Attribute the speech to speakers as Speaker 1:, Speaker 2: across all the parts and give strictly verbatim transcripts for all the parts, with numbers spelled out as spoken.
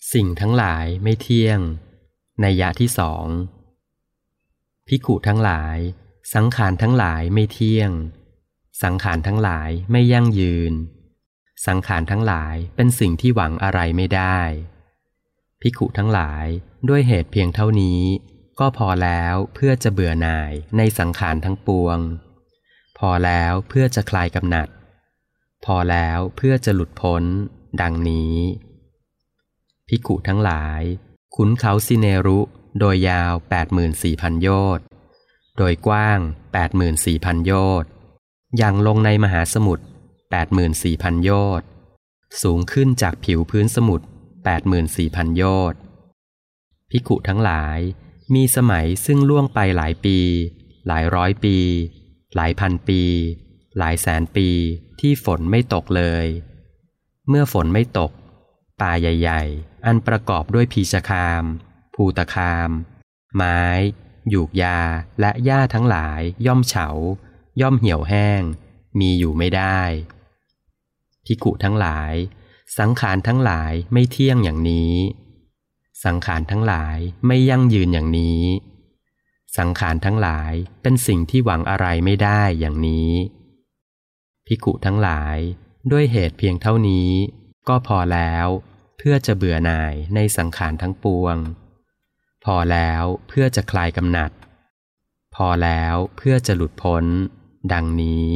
Speaker 1: สิ่งทั้งหลายไม่เที่ยงนัยยะที่สองภิกขุทั้งหลายสังขารทั้งหลายไม่เที่ยงสังขารทั้งหลายไม่ยั่งยืนสังขารทั้งหลายเป็นสิ่งที่หวังอะไรไม่ได้ภิกขุทั้งหลายด้วยเหตุเพียงเท่านี้ก็พอแล้วเพื่อจะเบื่อหน่ายในสังขารทั้งปวงพอแล้วเพื่อจะคลายกำหนัดพอแล้วเพื่อจะหลุดพ้นดังนี้ภิกขุทั้งหลายขุนเขาสิเนรุโดยยาว แปดหมื่นสี่พัน โยชน์โดยกว้าง แปดหมื่นสี่พัน โยชน์อย่างลงในมหาสมุทร แปดหมื่นสี่พัน โยชน์สูงขึ้นจากผิวพื้นสมุทร แปดหมื่นสี่พัน โยชน์ภิกขุทั้งหลายมีสมัยซึ่งล่วงไปหลายปีหลายร้อยปีหลายพันปีหลายแสนปีที่ฝนไม่ตกเลยเมื่อฝนไม่ตกป่าใหญ่ๆอันประกอบด้วยพีชคามภูตคามไม้หยูกยาและหญ้าทั้งหลายย่อมเฉาย่อมเหี่ยวแห้งมีอยู่ไม่ได้ภิกขุทั้งหลายสังขารทั้งหลายไม่เที่ยงอย่างนี้สังขารทั้งหลายไม่ยั่งยืนอย่างนี้สังขารทั้งหลายเป็นสิ่งที่หวังอะไรไม่ได้อย่างนี้ภิกขุทั้งหลายด้วยเหตุเพียงเท่านี้ก็พอแล้วเพื่อจะเบื่อหน่ายในสังขารทั้งปวงพอแล้วเพื่อจะคลายกำหนัดพอแล้วเพื่อจะหลุดพ้นดังนี้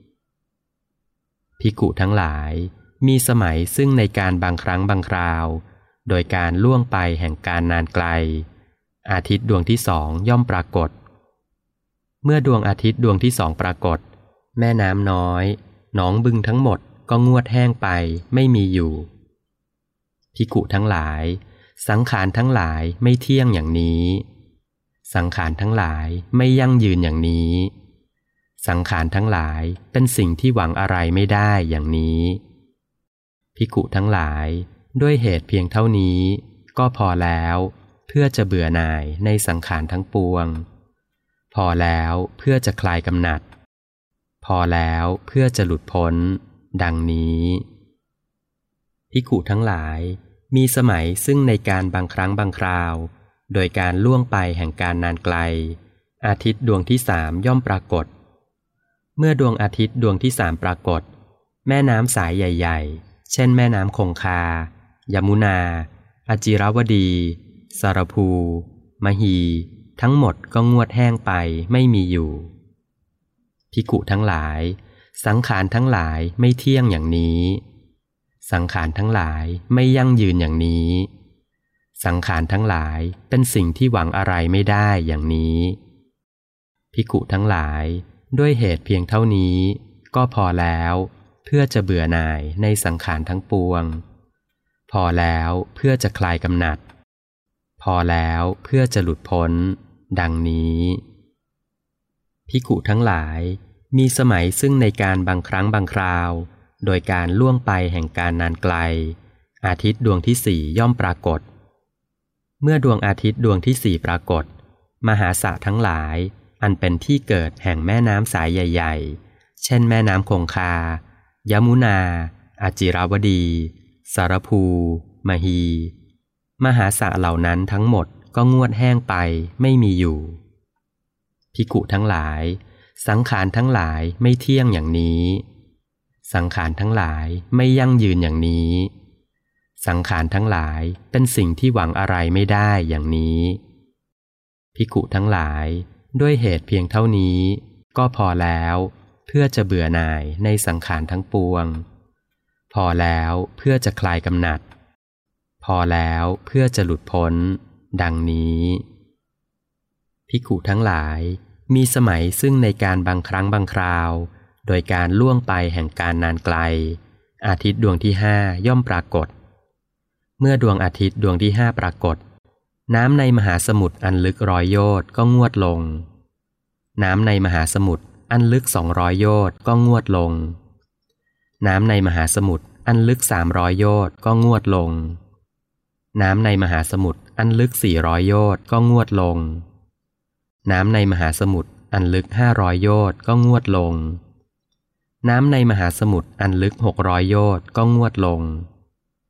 Speaker 1: ภิกขุทั้งหลายมีสมัยซึ่งในการบางครั้งบางคราวโดยการล่วงไปแห่งการนานไกลอาทิตย์ดวงที่สองย่อมปรากฏเมื่อดวงอาทิตย์ดวงที่สองปรากฏแม่น้ำน้อยหนองบึงทั้งหมดก็งวดแห้งไปไม่มีอยู่ภิกขุทั้งหลายสังขารทั้งหลายไม่เที่ยงอย่างนี้สังขารทั้งหลายไม่ยั่งยืนอย่างนี้สังขารทั้งหลายเป็นสิ่งที่หวังอะไรไม่ได้อย่างนี้ภิกขุทั้งหลายด้วยเหตุเพียงเท่านี้ก็พอแล้วเพื่อจะเบื่อหน่ายในสังขารทั้งปวงพอแล้วเพื่อจะคลายกำหนัดพอแล้วเพื่อจะหลุดพ้นดังนี้ภิกขุทั้งหลายมีสมัยซึ่งในการบางครั้งบางคราวโดยการล่วงไปแห่งการนานไกลอาทิตย์ดวงที่สามย่อมปรากฏเมื่อดวงอาทิตย์ดวงที่สามปรากฏแม่น้ำสายใหญ่ๆเช่นแม่น้ำคงคายมุนาอจิรวดีสารภูมหีทั้งหมดก็งวดแห้งไปไม่มีอยู่ภิกขุทั้งหลายสังขารทั้งหลายไม่เที่ยงอย่างนี้สังขารทั้งหลายไม่ยั่งยืนอย่างนี้สังขารทั้งหลายเป็นสิ่งที่หวังอะไรไม่ได้อย่างนี้ภิกขุทั้งหลายด้วยเหตุเพียงเท่านี้ก็พอแล้วเพื่อจะเบื่อหน่ายในสังขารทั้งปวงพอแล้วเพื่อจะคลายกำหนัดพอแล้วเพื่อจะหลุดพ้นดังนี้ภิกขุทั้งหลายมีสมัยซึ่งในการบางครั้งบางคราวโดยการล่วงไปแห่งการนานไกลอาทิตย์ดวงที่สี่ย่อมปรากฏเมื่อดวงอาทิตย์ดวงที่สี่ปรากฏมหาสระทั้งหลายอันเป็นที่เกิดแห่งแม่น้ำสายใหญ่ๆเช่นแม่น้ำคงคายมุนาอจิรวดีสารภูมหีมหาสระเหล่านั้นทั้งหมดก็งวดแห้งไปไม่มีอยู่ภิกขุทั้งหลายสังขารทั้งหลายไม่เที่ยงอย่างนี้สังขารทั้งหลายไม่ยั่งยืนอย่างนี้สังขารทั้งหลายเป็นสิ่งที่หวังอะไรไม่ได้อย่างนี้ภิกขุทั้งหลายด้วยเหตุเพียงเท่านี้ก็พอแล้วเพื่อจะเบื่อหน่ายในสังขารทั้งปวงพอแล้วเพื่อจะคลายกำหนัดพอแล้วเพื่อจะหลุดพ้นดังนี้ภิกขุทั้งหลายมีสมัยซึ่งในการบางครั้งบางคราวโดยการล่วงไปแห่งการนานไกลอาทิตย์ดวงที่ห้าย่อมปรากฏเมื่อดวงอาทิตย์ดวงที่ห้าปรากฏน้ำในมหาสมุทรอันลึกร้อยโยชน์ก็งวดลงน้ำในมหาสมุทรอันลึกสองร้อยโยชน์ก็งวดลงน้ำในมหาสมุทรอันลึกสามร้อยโยชน์ก็งวดลงน้ำในมหาสมุทรอันลึกสี่ร้อยโยชน์ก็งวดลงน้ำในมหาสมุทรอันลึกห้าร้อยโยชน์ก็งวดลงน้ำในมหาสมุทรอันลึกหกร้อยโยชน์ก็งวดลง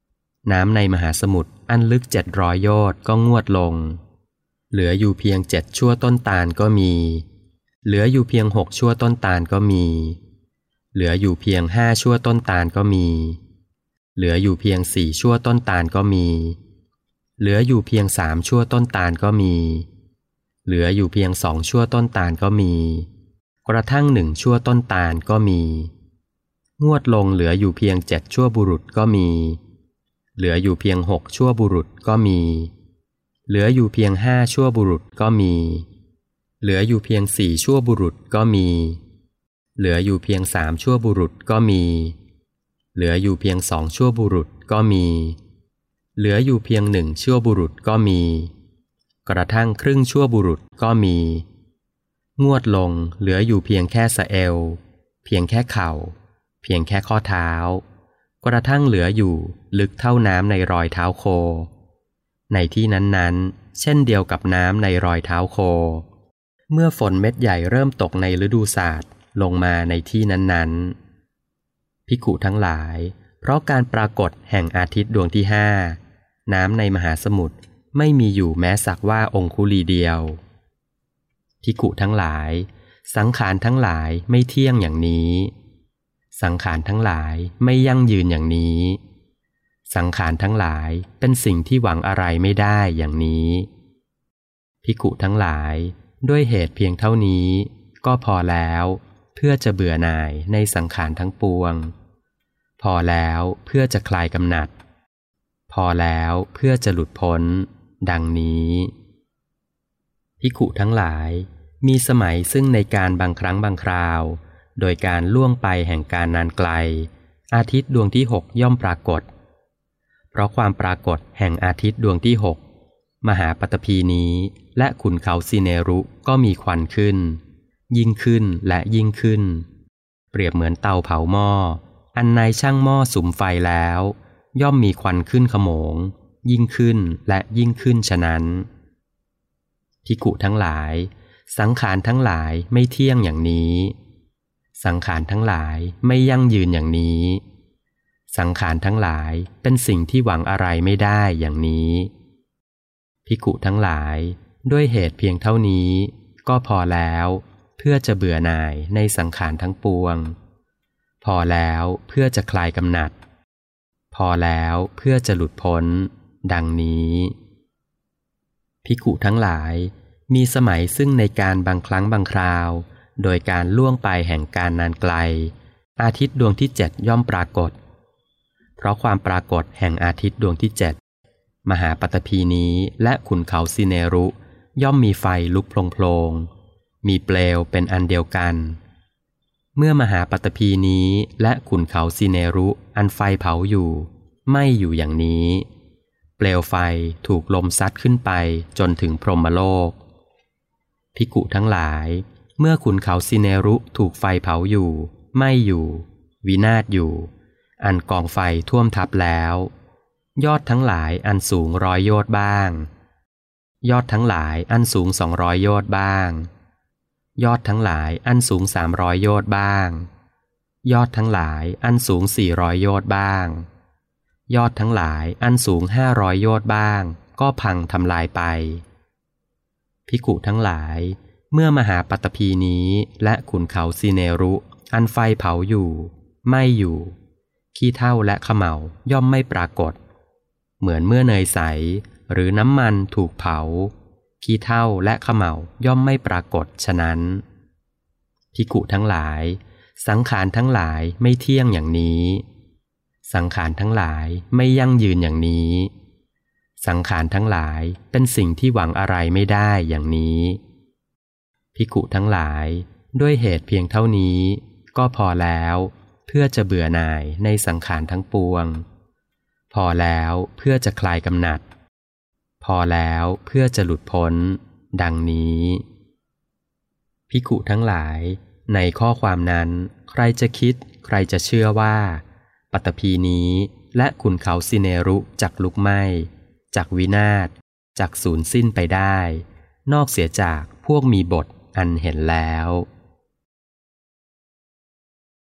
Speaker 1: น้ำในมหาสมุทรอันลึกเจ็ดร้อยโยชน์ก็งวดลงเหลืออยู่เพียงเจ็ดชั่วต้นตาลก็มีเหลืออยู่เพียงหกชั่วต้นตาลก็มีเหลืออยู่เพียงห้าชั่วต้นตาลก็มีเหลืออยู่เพียงสี่ชั่วต้นตาลก็มีเหลืออยู่เพียงสามชั่วต้นตาลก็มีเหลืออยู่เพียงสองชั่วต้นตาลก็มีกระทั่งหนึ่งชั่วต้นตาลก็มีงวดลงเหลืออยู่เพียงเจ็ดชั่วบุรุษก็มีเหลืออยู่เพียงหกชั่วบุรุษก็มีเหลืออยู่เพียงห้าชั่วบุรุษก็มีเหลืออยู่เพียงสี่ชั่วบุรุษก็มีเหลืออยู่เพียงสามชั่วบุรุษก็มีเหลืออยู่เพียงสองชั่วบุรุษก็มีเหลืออยู่เพียงหนึ่งชั่วบุรุษก็มีกระทั่งครึ่งชั่วบุรุษก็มีงวดลงเหลืออยู่เพียงแค่สะเอวเพียงแค่เข่าเพียงแค่ข้อเท้ากระทั่งเหลืออยู่ลึกเท่าน้ำในรอยเท้าโคในที่นั้นๆเช่นเดียวกับน้ำในรอยเท้าโคเมื่อฝนเม็ดใหญ่เริ่มตกในฤดูศาสตร์ลงมาในที่นั้นๆภิกขุทั้งหลายเพราะการปรากฏแห่งอาทิตย์ดวงที่ห้าน้ำในมหาสมุทรไม่มีอยู่แม้สักว่าองคุลีเดียวภิกขุทั้งหลายสังขารทั้งหลายไม่เที่ยงอย่างนี้สังขารทั้งหลายไม่ยั่งยืนอย่างนี้สังขารทั้งหลายเป็นสิ่งที่หวังอะไรไม่ได้อย่างนี้ภิกขุทั้งหลายด้วยเหตุเพียงเท่านี้ก็พอแล้วเพื่อจะเบื่อหน่ายในสังขารทั้งปวงพอแล้วเพื่อจะคลายกำหนัดพอแล้วเพื่อจะหลุดพ้นดังนี้ภิกขุทั้งหลายมีสมัยซึ่งในการบางครั้งบางคราวโดยการล่วงไปแห่งการนานไกลอาทิตย์ดวงที่หกย่อมปรากฏเพราะความปรากฏแห่งอาทิตย์ดวงที่หกมหาปฐพีนี้และขุนเขาซิเนรุก็มีควันขึ้นยิ่งขึ้นและยิ่งขึ้นเปรียบเหมือนเตาเผาหม้ออันในช่างหม้อสุมไฟแล้วย่อมมีควันขึ้นขโมงยิ่งขึ้นและยิ่งขึ้นฉะนั้นภิกขุทั้งหลายสังขารทั้งหลายไม่เที่ยงอย่างนี้สังขารทั้งหลายไม่ยั่งยืนอย่างนี้สังขารทั้งหลายเป็นสิ่งที่หวังอะไรไม่ได้อย่างนี้ภิกขุทั้งหลายด้วยเหตุเพียงเท่านี้ก็พอแล้วเพื่อจะเบื่อหน่ายในสังขารทั้งปวงพอแล้วเพื่อจะคลายกำหนัดพอแล้วเพื่อจะหลุดพ้นดังนี้ภิกขุทั้งหลายมีสมัยซึ่งในการบางครั้งบางคราวโดยการล่วงไปแห่งการนานไกลอาทิตย์ดวงที่เจ็ดย่อมปรากฏเพราะความปรากฏแห่งอาทิตย์ดวงที่เจ็ดมหาปฐพีนี้และขุนเขาซิเนรุย่อมมีไฟลุกโพลงๆมีเปลวเป็นอันเดียวกันเมื่อมหาปฐพีนี้และขุนเขาซิเนรุอันไฟเผาอยู่ไม่อยู่อย่างนี้เปลวไฟถูกลมซัดขึ้นไปจนถึงพรหมโลกภิกขุทั้งหลายเมื่อขุนเขาซิเนรุถูกไฟเผาอยู่ไม่อยู่วินาศอยู่อันกองไฟท่วมทับแล้วยอดทั้งหลายอันสูงร้อยโยชน์บ้างยอดทั้งหลายอันสูงสองร้อยโยชน์บ้างยอดทั้งหลายอันสูงสามร้อยโยชน์บ้างยอดทั้งหลายอันสูงสี่ร้อยโยชน์บ้างยอดทั้งหลายอันสูงห้าร้อยโยชน์บ้างก็พังทำลายไปภิกขุทั้งหลายเมื่อมหาปฐพีนี้และขุนเขาซิเนรุอันไฟเผาอยู่ไม่อยู่ขี้เถ้าและเขม่าย่อมไม่ปรากฏเหมือนเมื่อเนยใสหรือน้ำมันถูกเผาขี้เถ้าและเขม่าย่อมไม่ปรากฏฉะนั้นภิกขุทั้งหลายสังขารทั้งหลายไม่เที่ยงอย่างนี้สังขารทั้งหลายไม่ยั่งยืนอย่างนี้สังขารทั้งหลายเป็นสิ่งที่หวังอะไรไม่ได้อย่างนี้ภิกขุทั้งหลายด้วยเหตุเพียงเท่านี้ก็พอแล้วเพื่อจะเบื่อหน่ายในสังขารทั้งปวงพอแล้วเพื่อจะคลายกำหนัดพอแล้วเพื่อจะหลุดพ้นดังนี้ภิกขุทั้งหลายในข้อความนั้นใครจะคิดใครจะเชื่อว่าปฐพีนี้และขุนเขาซิเนรุจักลุกไหม้จักวินาศจักสูญสิ้นไปได้นอกเสียจากพวกมีบทอันเห็นแล้ว